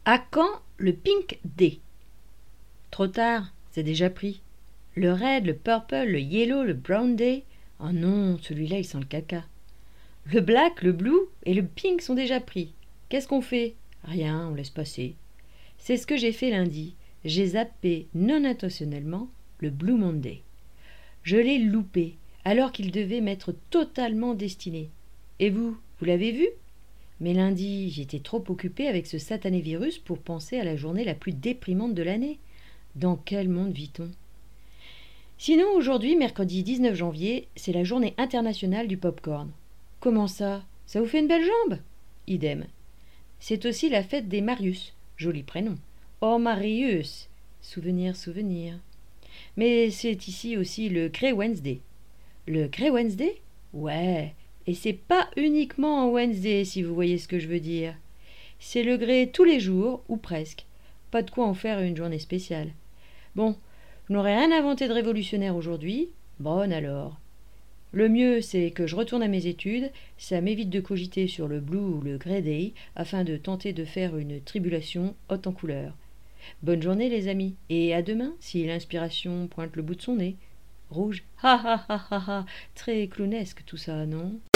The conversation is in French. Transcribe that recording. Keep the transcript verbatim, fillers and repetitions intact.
À quand le Pink Day? Trop tard, c'est déjà pris. Le red, le purple, le yellow, le brown day. Oh non, celui-là il sent le caca. Le black, le blue et le pink sont déjà pris. Qu'est-ce qu'on fait? Rien, on laisse passer. C'est ce que j'ai fait lundi. J'ai zappé non intentionnellement le Blue Monday. Je l'ai loupé, alors qu'il devait m'être totalement destiné. Et vous, vous l'avez vu? Mais lundi, j'étais trop occupée avec ce satané virus pour penser à la journée la plus déprimante de l'année. Dans quel monde vit-on? Sinon, aujourd'hui, mercredi dix-neuf janvier, c'est la journée internationale du pop-corn. Comment ça? Ça vous fait une belle jambe? Idem. C'est aussi la fête des Marius, joli prénom. Oh Marius! Souvenir, souvenir. Mais c'est ici aussi le Grey Wednesday. Le Grey Wednesday? Ouais, et c'est pas uniquement en Wednesday, si vous voyez ce que je veux dire. C'est le grey tous les jours, ou presque. Pas de quoi en faire une journée spéciale. Bon, je n'aurais rien inventé de révolutionnaire aujourd'hui. Bonne alors. Le mieux, c'est que je retourne à mes études, ça m'évite de cogiter sur le Blue ou le Grey Day, afin de tenter de faire une tribulation haute en couleur. Bonne journée les amis, et à demain, si l'inspiration pointe le bout de son nez. Rouge, ha ha ha ha ha, très clownesque tout ça, non?